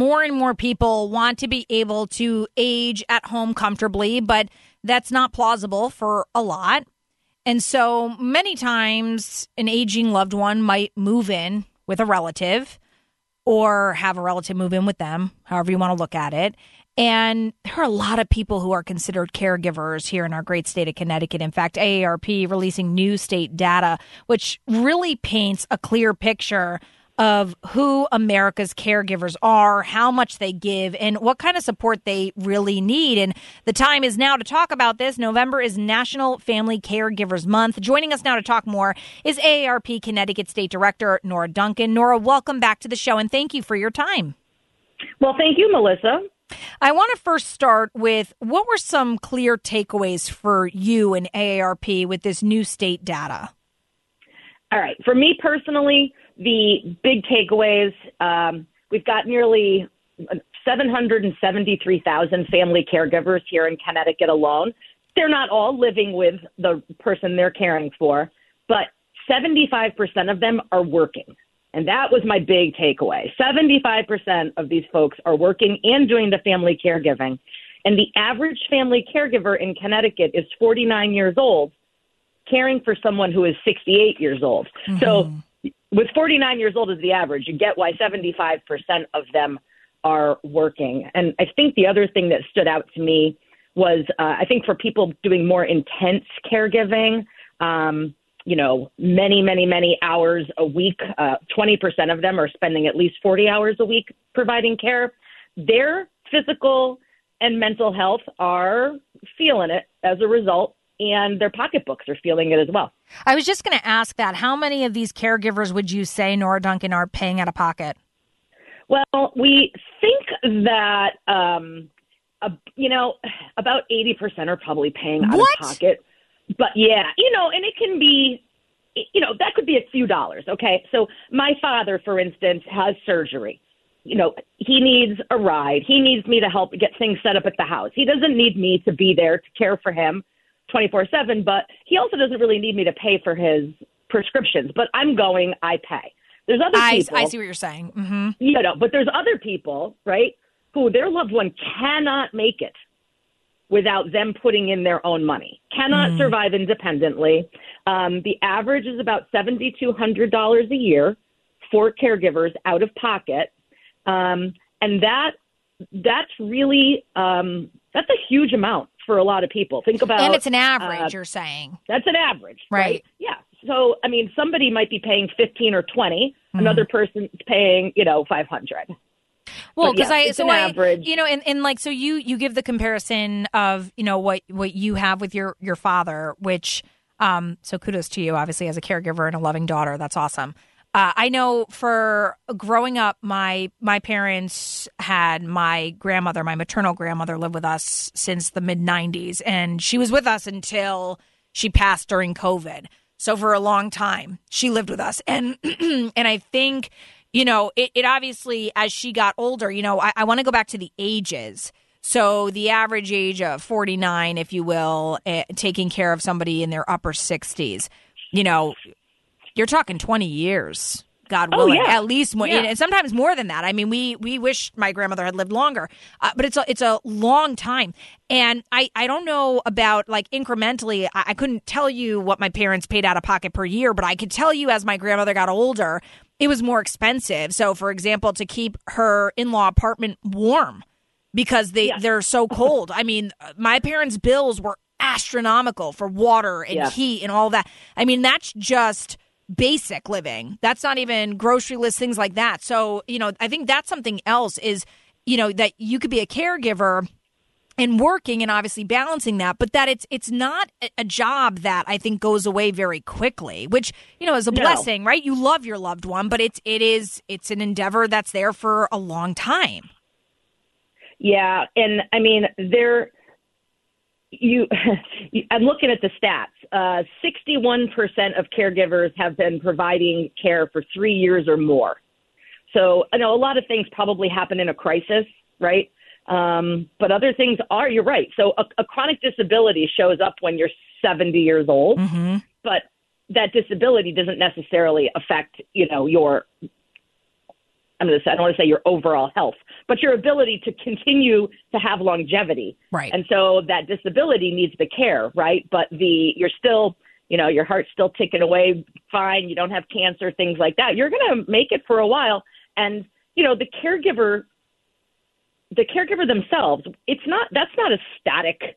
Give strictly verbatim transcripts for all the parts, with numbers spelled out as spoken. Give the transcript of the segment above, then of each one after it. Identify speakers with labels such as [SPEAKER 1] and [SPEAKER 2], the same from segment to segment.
[SPEAKER 1] more and more people want to be able to age at home comfortably, but that's not plausible for a lot. And so many times an aging loved one might move in with a relative or have a relative move in with them, however you want to look at it. And there are a lot of people who are considered caregivers here in our great state of Connecticut. In fact, A A R P releasing new state data, which really paints a clear picture of who America's caregivers are, how much they give, and what kind of support they really need. And the time is now to talk about this. November is National Family Caregivers Month. Joining us now to talk more is A A R P Connecticut State Director Nora Duncan. Nora, welcome back to the show, and thank you for your time.
[SPEAKER 2] Well, thank you, Melissa.
[SPEAKER 1] I want to first start with, what were some clear takeaways for you and A A R P with this new state data?
[SPEAKER 2] All right. For me personally, the big takeaways, um, we've got nearly seven hundred seventy-three thousand family caregivers here in Connecticut alone. They're not all living with the person they're caring for, but seventy-five percent of them are working. And that was my big takeaway. seventy-five percent of these folks are working and doing the family caregiving. And the average family caregiver in Connecticut is forty-nine years old, caring for someone who is sixty-eight years old. Mm-hmm. So with forty-nine years old as the average, you get why seventy-five percent of them are working. And I think the other thing that stood out to me was, uh, I think for people doing more intense caregiving, um, you know, many, many, many hours a week, uh, twenty percent of them are spending at least forty hours a week providing care. Their physical and mental health are feeling it as a result, and their pocketbooks are feeling it as well.
[SPEAKER 1] I was just going to ask that. How many of these caregivers would you say, Nora Duncan, are paying out of pocket?
[SPEAKER 2] Well, we think that, um, uh, you know, about eighty percent are probably paying out
[SPEAKER 1] what?
[SPEAKER 2] of pocket. But yeah, you know, and it can be, you know, that could be a few dollars. Okay. So my father, for instance, has surgery. You know, he needs a ride. He needs me to help get things set up at the house. He doesn't need me to be there to care for him twenty-four seven, but he also doesn't really need me to pay for his prescriptions. But I'm going, I pay. There's other
[SPEAKER 1] I,
[SPEAKER 2] people.
[SPEAKER 1] I see what you're saying. Mm-hmm.
[SPEAKER 2] You know, but there's other people, right, who their loved one cannot make it without them putting in their own money, cannot mm. survive independently. Um, the average is about seven thousand two hundred dollars a year for caregivers out of pocket. Um, and that that's really, um, that's a huge amount for a lot of people. Think about.
[SPEAKER 1] And it's an average, uh,
[SPEAKER 2] you're
[SPEAKER 1] saying.
[SPEAKER 2] That's an average, right?
[SPEAKER 1] right?
[SPEAKER 2] Yeah. So, I mean, somebody might be paying fifteen or twenty. Mm. Another person's paying, you know, five hundred.
[SPEAKER 1] Well, because
[SPEAKER 2] yeah,
[SPEAKER 1] I,
[SPEAKER 2] it's
[SPEAKER 1] so
[SPEAKER 2] an
[SPEAKER 1] I,
[SPEAKER 2] average.
[SPEAKER 1] you know, and, and like, so you, you give the comparison of, you know, what, what you have with your, your father, which, um, so kudos to you, obviously, as a caregiver and a loving daughter. That's awesome. Uh, I know for growing up, my, my parents had my grandmother, my maternal grandmother, live with us since the mid nineties, and she was with us until she passed during COVID. So for a long time, she lived with us. And, and I think, you know, it, it obviously, as she got older, you know, I, I want to go back to the ages. So the average age of forty-nine, if you will, uh, taking care of somebody in their upper sixties, you know, you're talking twenty years, God willing,
[SPEAKER 2] oh, yeah.
[SPEAKER 1] at least more,
[SPEAKER 2] yeah.
[SPEAKER 1] and sometimes more than that. I mean, we we wish my grandmother had lived longer, uh, but it's a, it's a long time. And I, I don't know about, like, incrementally, I, I couldn't tell you what my parents paid out of pocket per year, but I could tell you as my grandmother got older, it was more expensive. So, for example, to keep her in-law apartment warm because they, yeah. they're so cold. I mean, my parents' bills were astronomical for water and yeah. heat and all that. I mean, that's just basic living. That's not even grocery list, things like that. So, you know, I think that's something else is, you know, that you could be a caregiver and working and obviously balancing that, but that it's it's not a job that I think goes away very quickly, which, you know, is a
[SPEAKER 2] no.
[SPEAKER 1] blessing, right? You love your loved one, but it's it is it's an endeavor that's there for a long time.
[SPEAKER 2] Yeah, and I mean, there you I'm looking at the stats. Uh, sixty-one percent of caregivers have been providing care for three years or more. So, I know a lot of things probably happen in a crisis, right? Um, but other things are, you're right. So a, a chronic disability shows up when you're seventy years old,
[SPEAKER 1] mm-hmm.
[SPEAKER 2] but that disability doesn't necessarily affect, you know, your I'm going to say, I don't want to say your overall health, but your ability to continue to have longevity.
[SPEAKER 1] Right.
[SPEAKER 2] And so that disability needs the care, right? But the, you're still, you know, your heart's still ticking away fine. You don't have cancer, things like that. You're going to make it for a while. And, you know, the caregiver, the caregiver themselves, it's not, that's not a static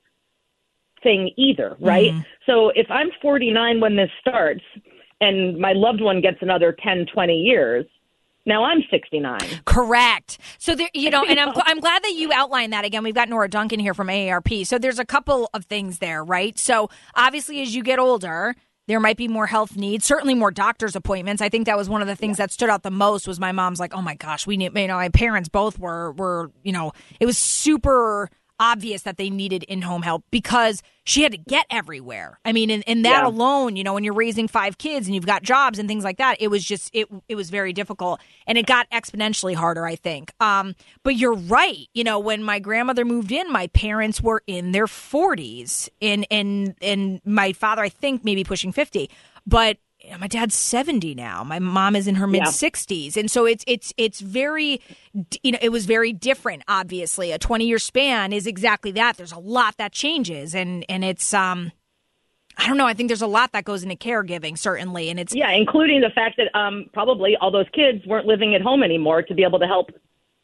[SPEAKER 2] thing either, right? Mm. So if I'm forty-nine when this starts and my loved one gets another ten, twenty years, now I'm sixty-nine.
[SPEAKER 1] Correct. So there, you know, and I'm I'm glad that you outlined that again. We've got Nora Duncan here from A A R P. So there's a couple of things there, right? So obviously, as you get older, there might be more health needs, certainly more doctor's appointments. I think that was one of the things that stood out the most was my mom's like, oh my gosh, we need, you know, my parents both were, were, you know, it was super obvious that they needed in-home help because she had to get everywhere. I mean, and, and that yeah. alone, you know, when you're raising five kids and you've got jobs and things like that, it was just, it it was very difficult. And it got exponentially harder, I think. Um, but you're right. You know, when my grandmother moved in, my parents were in their forties and, and, and my father, I think, maybe pushing fifty. But my dad's seventy now. My mom is in her mid sixties. Yeah. And so it's, it's, it's very, you know, it was very different. Obviously a twenty year span is exactly that. There's a lot that changes and, and it's, um, I don't know. I think there's a lot that goes into caregiving, certainly. And it's,
[SPEAKER 2] yeah, including the fact that, um, probably all those kids weren't living at home anymore to be able to help.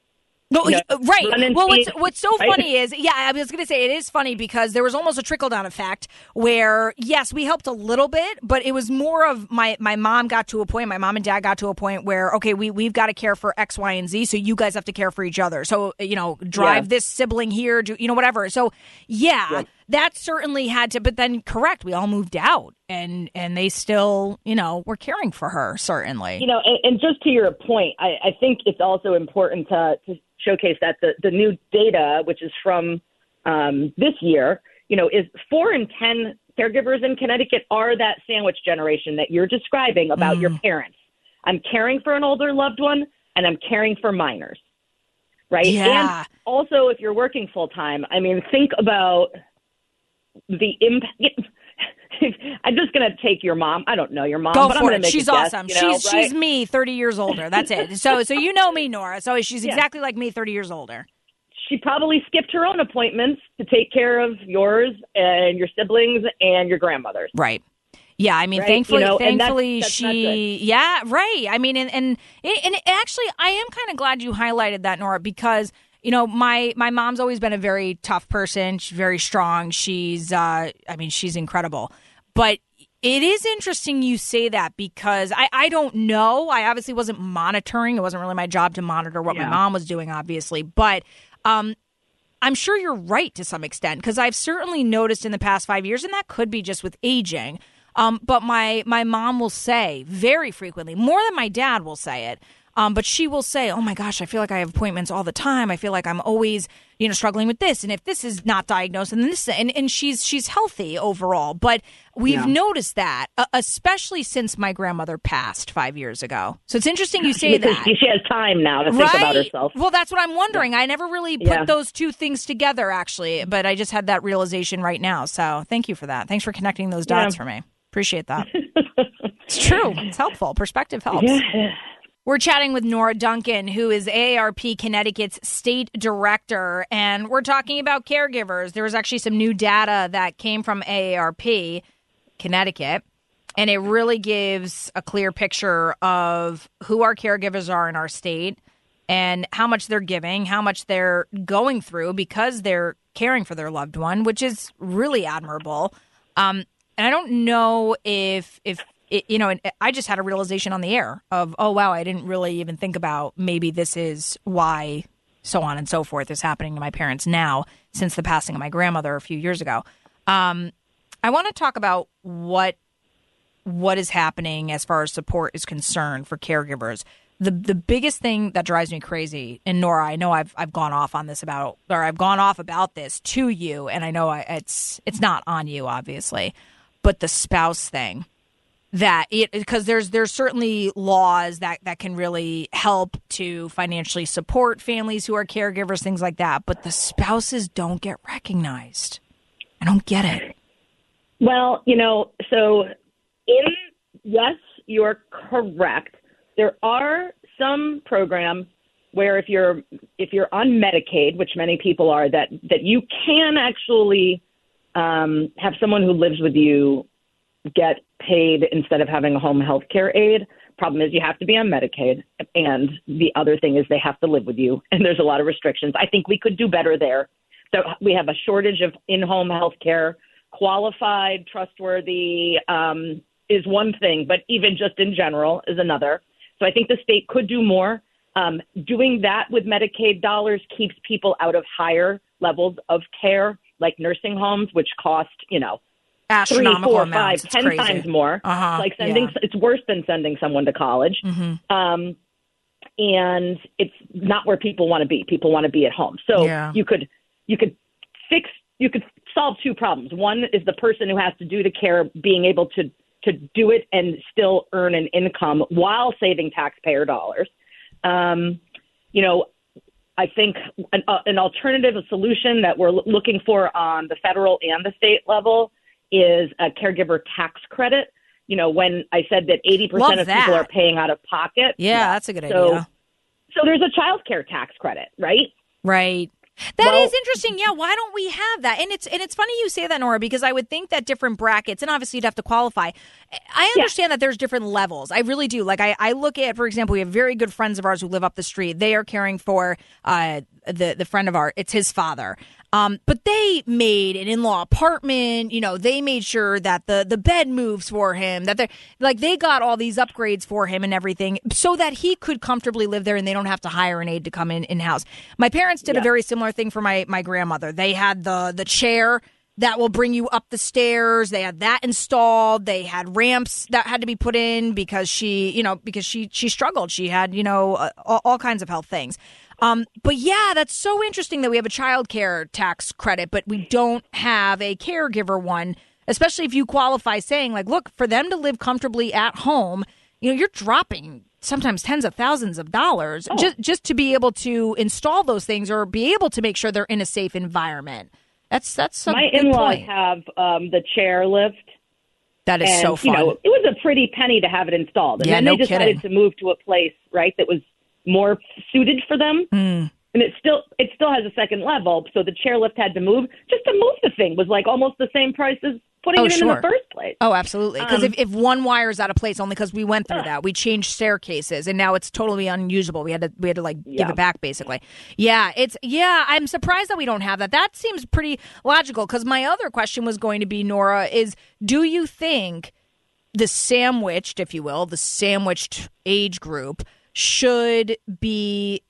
[SPEAKER 1] No,
[SPEAKER 2] you know,
[SPEAKER 1] right. Well, what's what's so right? funny is, yeah, I was going to say it is funny because there was almost a trickle down effect where, yes, we helped a little bit, but it was more of my my mom got to a point, my mom and dad got to a point where, okay, we we've got to care for X, Y, and Z, so you guys have to care for each other. So, you know, drive yeah. this sibling here, do, you know, whatever. So, yeah, yeah, that certainly had to. But then, correct, we all moved out, and and they still, you know, were caring for her, certainly.
[SPEAKER 2] You know, and, and just to your point, I, I think it's also important to. to showcase that the, the new data, which is from um, this year, you know, is four in ten caregivers in Connecticut are that sandwich generation that you're describing about mm. your parents. I'm caring for an older loved one and I'm caring for minors, right?
[SPEAKER 1] Yeah.
[SPEAKER 2] And also, if you're working full time, I mean, think about the impact. I'm just going to take your mom. I don't know your mom,
[SPEAKER 1] Go
[SPEAKER 2] but
[SPEAKER 1] for
[SPEAKER 2] I'm going to
[SPEAKER 1] it.
[SPEAKER 2] make
[SPEAKER 1] She's
[SPEAKER 2] a
[SPEAKER 1] awesome.
[SPEAKER 2] Guess, you know,
[SPEAKER 1] she's
[SPEAKER 2] right?
[SPEAKER 1] she's me, thirty years older. That's it. So so you know me, Nora. So she's
[SPEAKER 2] yeah.
[SPEAKER 1] exactly like me, thirty years older.
[SPEAKER 2] She probably skipped her own appointments to take care of yours and your siblings and your grandmother's.
[SPEAKER 1] Right. Yeah, I mean,
[SPEAKER 2] right?
[SPEAKER 1] thankfully,
[SPEAKER 2] you know,
[SPEAKER 1] thankfully
[SPEAKER 2] that's, that's
[SPEAKER 1] she, yeah, right. I mean, and and and actually, I am kind of glad you highlighted that, Nora, because you know, my my mom's always been a very tough person. She's very strong. She's, uh, I mean, she's incredible, but. It is interesting you say that because I, I don't know. I obviously wasn't monitoring. It wasn't really my job to monitor what yeah. my mom was doing, obviously. But um, I'm sure you're right to some extent because I've certainly noticed in the past five years, and that could be just with aging, um, but my, my mom will say very frequently, more than my dad will say it, um, but she will say, oh, my gosh, I feel like I have appointments all the time. I feel like I'm always, you know, struggling with this. And if this is not diagnosed, and this, and, and she's she's healthy overall. But we've yeah. noticed that, uh, especially since my grandmother passed five years ago. So it's interesting you say
[SPEAKER 2] because
[SPEAKER 1] that.
[SPEAKER 2] She has time now to think
[SPEAKER 1] right?
[SPEAKER 2] about herself.
[SPEAKER 1] Well, that's what I'm wondering. Yeah. I never really put yeah. those two things together, actually. But I just had that realization right now. So thank you for that. Thanks for connecting those dots yeah. for me. Appreciate that. It's true. It's helpful. Perspective helps.
[SPEAKER 2] Yeah.
[SPEAKER 1] We're chatting with Nora Duncan, who is A A R P Connecticut's state director, and we're talking about caregivers. There was actually some new data that came from A A R P Connecticut, and it really gives a clear picture of who our caregivers are in our state and how much they're giving, how much they're going through because they're caring for their loved one, which is really admirable. Um, and I don't know if if It, you know, I just had a realization on the air of, oh, wow, I didn't really even think about maybe this is why so on and so forth is happening to my parents now since the passing of my grandmother a few years ago. Um, I want to talk about what what is happening as far as support is concerned for caregivers. The the biggest thing that drives me crazy, and Nora, I know I've I've gone off on this about, or I've gone off about this to you, and I know I, it's it's not on you, obviously, but the spouse thing. That it because there's there's certainly laws that, that can really help to financially support families who are caregivers, things like that. But the spouses don't get recognized. I don't get it.
[SPEAKER 2] Well, you know, so in yes, you're correct. There are some programs where if you're if you're on Medicaid, which many people are, that that you can actually um, have someone who lives with you get paid instead of having a home health care aide. Problem is you have to be on Medicaid, and the other thing is they have to live with you, and there's a lot of restrictions. I think we could do better there. So we have a shortage of in-home health care. Qualified, trustworthy um, is one thing, but even just in general is another. So I think the state could do more. Um, doing that with Medicaid dollars keeps people out of higher levels of care, like nursing homes, which cost, you know,
[SPEAKER 1] astronomical
[SPEAKER 2] three, four,
[SPEAKER 1] amounts.
[SPEAKER 2] five,
[SPEAKER 1] It's
[SPEAKER 2] ten
[SPEAKER 1] crazy.
[SPEAKER 2] times more.
[SPEAKER 1] Uh-huh.
[SPEAKER 2] Like sending,
[SPEAKER 1] Yeah.
[SPEAKER 2] it's worse than sending someone to college.
[SPEAKER 1] Mm-hmm.
[SPEAKER 2] Um, and it's not where people want to be. People want to be at home. So
[SPEAKER 1] Yeah.
[SPEAKER 2] you could, you could fix, you could solve two problems. One is the person who has to do the care being able to, to do it and still earn an income while saving taxpayer dollars. Um, you know, I think an, uh, an alternative, a solution that we're l- looking for on the federal and the state level is a caregiver tax credit. You know, when I said that eighty percent
[SPEAKER 1] Love
[SPEAKER 2] of
[SPEAKER 1] that.
[SPEAKER 2] people are paying out of pocket.
[SPEAKER 1] Yeah, that's a good
[SPEAKER 2] So,
[SPEAKER 1] idea.
[SPEAKER 2] so there's a child care tax credit, right?
[SPEAKER 1] Right. That
[SPEAKER 2] Well-
[SPEAKER 1] is interesting. Yeah, why don't we have that? And it's and it's funny you say that, Nora, because I would think that different brackets, and obviously you'd have to qualify. I understand that there's different levels. I really do. Like I, I look at, for example, we have very good friends of ours who live up the street. They are caring for uh, the the friend of ours. It's his father. Um, but they made an in-law apartment. You know, they made sure that the the bed moves for him. That they're like they got all these upgrades for him and everything, so that he could comfortably live there, and they don't have to hire an aide to come in in house. My parents did
[SPEAKER 2] Yeah.
[SPEAKER 1] a very similar thing for my my grandmother. They had the the chair that will bring you up the stairs. They had that installed. They had ramps that had to be put in because she, you know, because she she struggled. She had, you know, uh, all, all kinds of health things. Um, but yeah, that's so interesting that we have a child care tax credit, but we don't have a caregiver one, especially if you qualify saying like, look, for them to live comfortably at home, you know, you're dropping sometimes tens of thousands of dollars
[SPEAKER 2] Oh.
[SPEAKER 1] just, just to be able to install those things or be able to make sure they're in a safe environment. That's, that's a
[SPEAKER 2] My
[SPEAKER 1] good
[SPEAKER 2] in-laws
[SPEAKER 1] point.
[SPEAKER 2] have um, the chair lift.
[SPEAKER 1] That is
[SPEAKER 2] And,
[SPEAKER 1] so fun.
[SPEAKER 2] you know, it was a pretty penny to have it installed. And
[SPEAKER 1] Yeah,
[SPEAKER 2] then
[SPEAKER 1] no
[SPEAKER 2] they decided
[SPEAKER 1] kidding.
[SPEAKER 2] to move to a place, right, that was more suited for them.
[SPEAKER 1] Mm.
[SPEAKER 2] And it still it still has a second level, so the chairlift had to move. Just to move the thing was like almost the same price as putting
[SPEAKER 1] Oh,
[SPEAKER 2] it in
[SPEAKER 1] sure.
[SPEAKER 2] in the first place.
[SPEAKER 1] Oh, absolutely. Because
[SPEAKER 2] Um,
[SPEAKER 1] if, if one wire's out of place, only because we went through
[SPEAKER 2] Ugh.
[SPEAKER 1] that, we changed staircases, and now it's totally unusable. We had to we had to like give
[SPEAKER 2] Yeah.
[SPEAKER 1] it back, basically. Yeah, it's yeah. I'm surprised that we don't have that. That seems pretty logical. Because my other question was going to be, Nora, is do you think the sandwiched, if you will, the sandwiched age group should be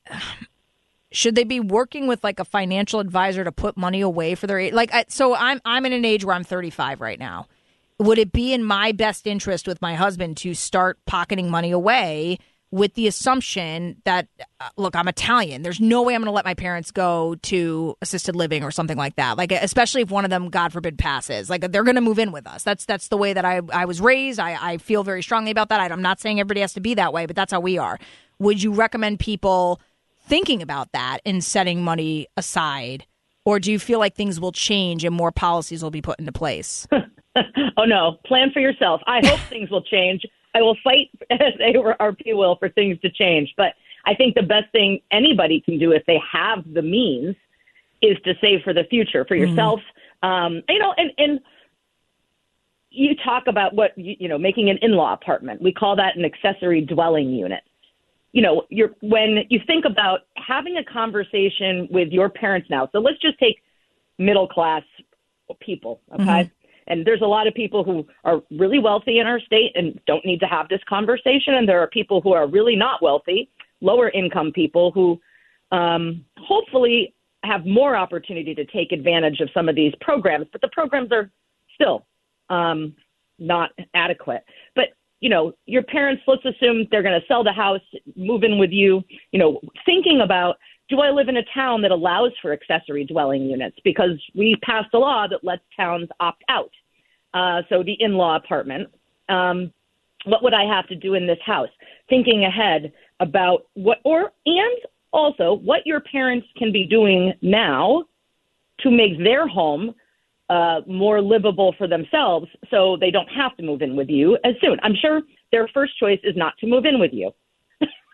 [SPEAKER 1] should they be working with like a financial advisor to put money away for their age? Like I, so I'm I'm in an age where I'm thirty-five right now. Would it be in my best interest with my husband to start pocketing money away with the assumption that uh, look, I'm Italian. There's no way I'm going to let my parents go to assisted living or something like that. Like especially if one of them, God forbid, passes. Like they're going to move in with us. That's that's the way that I I was raised. I, I feel very strongly about that. I'm not saying everybody has to be that way, but that's how we are. Would you recommend people thinking about that and setting money aside? Or do you feel like things will change and more policies will be put into place?
[SPEAKER 2] Oh, no. Plan for yourself. I hope things will change. I will fight, as A R P will, for things to change. But I think the best thing anybody can do if they have the means is to save for the future, for yourself. Mm-hmm. Um, you know, and, and you talk about what, you, you know, making an in-law apartment. We call that an accessory dwelling unit. You know, you're, when you think about having a conversation with your parents now, so let's just take middle class people, okay? Mm-hmm. And there's a lot of people who are really wealthy in our state and don't need to have this conversation. And there are people who are really not wealthy, lower income people who um, hopefully have more opportunity to take advantage of some of these programs. But the programs are still um, not adequate. But you know, your parents, let's assume they're going to sell the house, move in with you, you know, thinking about, do I live in a town that allows for accessory dwelling units? Because we passed a law that lets towns opt out. Uh, so the in-law apartment, um, what would I have to do in this house? Thinking ahead about what, or, and also what your parents can be doing now to make their home Uh, more livable for themselves so they don't have to move in with you as soon. I'm sure their first choice is not to move in with you.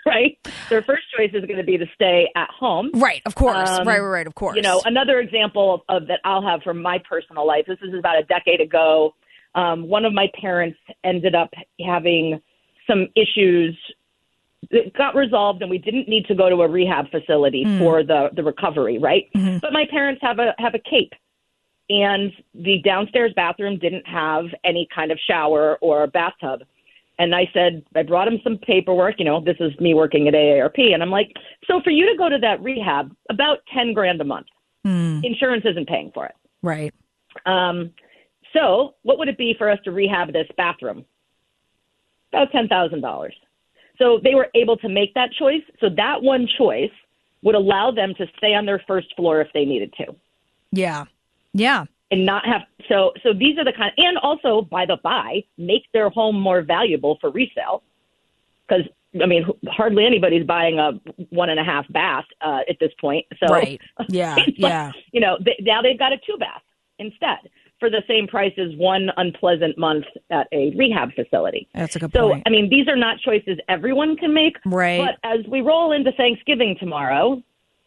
[SPEAKER 2] right? Their first choice is going to be to stay at home.
[SPEAKER 1] Right, of course.
[SPEAKER 2] Um,
[SPEAKER 1] right, right, right, of course.
[SPEAKER 2] You know, another example of, of that I'll have from my personal life, this is about a decade ago. Um, one of my parents ended up having some issues that got resolved, and we didn't need to go to a rehab facility mm. for the, the recovery, right? Mm-hmm. But my parents have a have a cape, and the downstairs bathroom didn't have any kind of shower or bathtub. And I said, I brought him some paperwork. You know, this is me working at A A R P. And I'm like, so for you to go to that rehab, about ten grand a month. Mm. Insurance isn't paying for it.
[SPEAKER 1] Right.
[SPEAKER 2] Um, so what would it be for us to rehab this bathroom? About ten thousand dollars. So they were able to make that choice. So that one choice would allow them to stay on their first floor if they needed to.
[SPEAKER 1] Yeah. Yeah.
[SPEAKER 2] And not have, so so these are the kind, and also, by the by, make their home more valuable for resale. Because, I mean, hardly anybody's buying a one and a half bath uh, at this point. So,
[SPEAKER 1] right. Yeah.
[SPEAKER 2] but,
[SPEAKER 1] yeah.
[SPEAKER 2] You know, they, now they've got a two bath instead for the same price as one unpleasant month at a rehab facility.
[SPEAKER 1] That's a good
[SPEAKER 2] so,
[SPEAKER 1] point.
[SPEAKER 2] So, I mean, these are not choices everyone can make.
[SPEAKER 1] Right.
[SPEAKER 2] But as we roll into Thanksgiving tomorrow,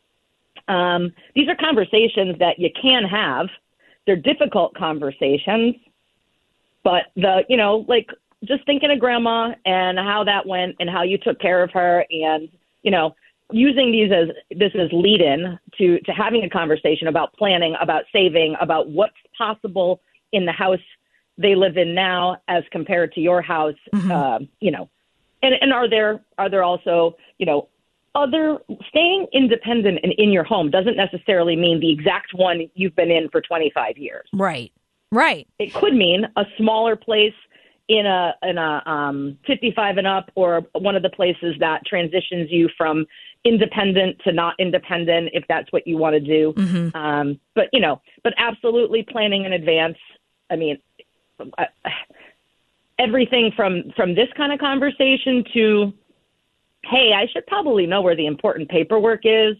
[SPEAKER 2] um, these are conversations that you can have. They're difficult conversations, but the, you know, like just thinking of grandma and how that went and how you took care of her and, you know, using these as this as lead in to, to having a conversation about planning, about saving, about what's possible in the house they live in now as compared to your house, mm-hmm. uh, you know, and, and are there, are there also, you know, other staying independent and in your home doesn't necessarily mean the exact one you've been in for twenty-five years.
[SPEAKER 1] Right. Right.
[SPEAKER 2] It could mean a smaller place in a in a um, fifty-five and up, or one of the places that transitions you from independent to not independent, if that's what you want to do. Mm-hmm. Um, but you know, but absolutely planning in advance. I mean, uh, everything from from this kind of conversation to, hey, I should probably know where the important paperwork is,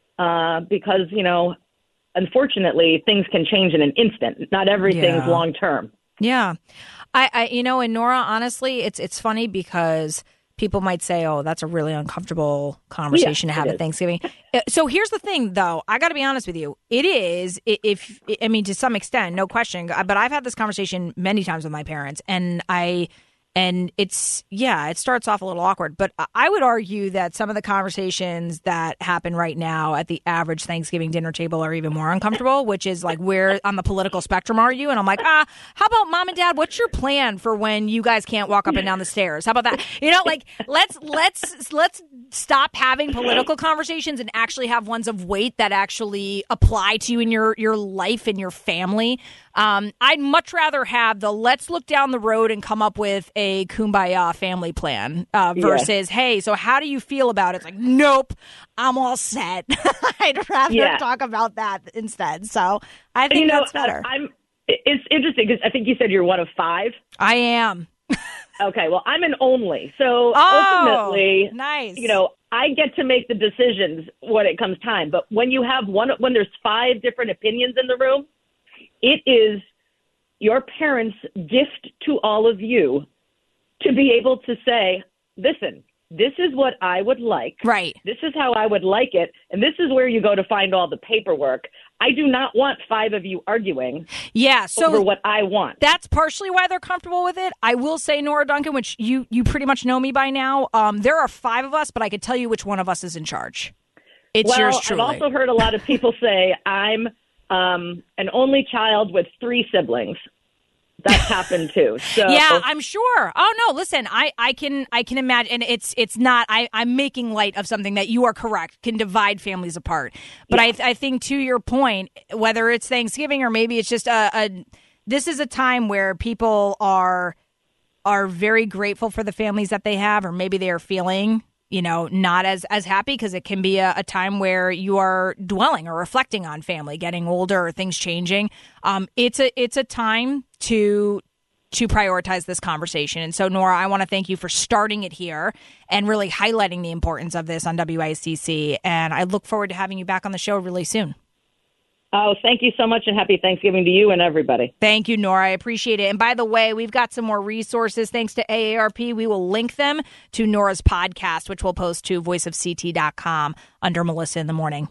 [SPEAKER 2] uh, because, you know, unfortunately, things can change in an instant. Not everything's
[SPEAKER 1] yeah.
[SPEAKER 2] long term.
[SPEAKER 1] Yeah. I, I, you know, and Nora, honestly, it's it's funny because people might say, oh, that's a really uncomfortable conversation
[SPEAKER 2] yeah,
[SPEAKER 1] to have at Thanksgiving. So here's the thing, though. I got to be honest with you. It is, if, I mean, to some extent, no question. But I've had this conversation many times with my parents, and I... And it's, yeah, it starts off a little awkward. But I would argue that some of the conversations that happen right now at the average Thanksgiving dinner table are even more uncomfortable, which is like, where on the political spectrum are you? And I'm like, ah, how about mom and dad? What's your plan for when you guys can't walk up and down the stairs? How about that? You know, like, let's let's let's stop having political conversations and actually have ones of weight that actually apply to you in your, your life and your family. Um, I'd much rather have the let's look down the road and come up with a kumbaya family plan uh, versus, yeah. hey, so how do you feel about it? It's like, nope, I'm all set. I'd rather yeah. talk about that instead. So I think
[SPEAKER 2] you know,
[SPEAKER 1] that's better.
[SPEAKER 2] I'm, it's interesting because I think you said you're one of five.
[SPEAKER 1] I am.
[SPEAKER 2] Okay, well, I'm an only. So
[SPEAKER 1] oh,
[SPEAKER 2] ultimately,
[SPEAKER 1] nice.
[SPEAKER 2] You know, I get to make the decisions when it comes time. But when you have one, when there's five different opinions in the room, it is your parents' gift to all of you to be able to say, listen, this is what I would like.
[SPEAKER 1] Right.
[SPEAKER 2] This is how I would like it. And this is where you go to find all the paperwork. I do not want five of you arguing
[SPEAKER 1] yeah, so
[SPEAKER 2] over what I want.
[SPEAKER 1] That's partially why they're comfortable with it. I will say, Nora Duncan, which you, you pretty much know me by now, um, there are five of us, but I could tell you which one of us is in charge. It's
[SPEAKER 2] well,
[SPEAKER 1] yours truly.
[SPEAKER 2] I've also heard a lot of people say I'm um, an only child with three siblings. That's happened too. So
[SPEAKER 1] yeah, I'm sure. Oh no, listen, I, I can I can imagine, and it's it's not. I, I'm making light of something that you are correct can divide families apart. But yeah. I I think to your point, whether it's Thanksgiving or maybe it's just a, a this is a time where people are are very grateful for the families that they have, or maybe they are feeling, you know, not as, as happy because it can be a, a time where you are dwelling or reflecting on family, getting older or things changing. Um, it's a it's a time to to prioritize this conversation. And so, Nora, I want to thank you for starting it here and really highlighting the importance of this on W I C C. And I look forward to having you back on the show really soon.
[SPEAKER 2] Oh, thank you so much, and happy Thanksgiving to you and everybody.
[SPEAKER 1] Thank you, Nora. I appreciate it. And by the way, we've got some more resources thanks to A A R P. We will link them to Nora's podcast, which we'll post to voice of c t dot com under Melissa in the Morning.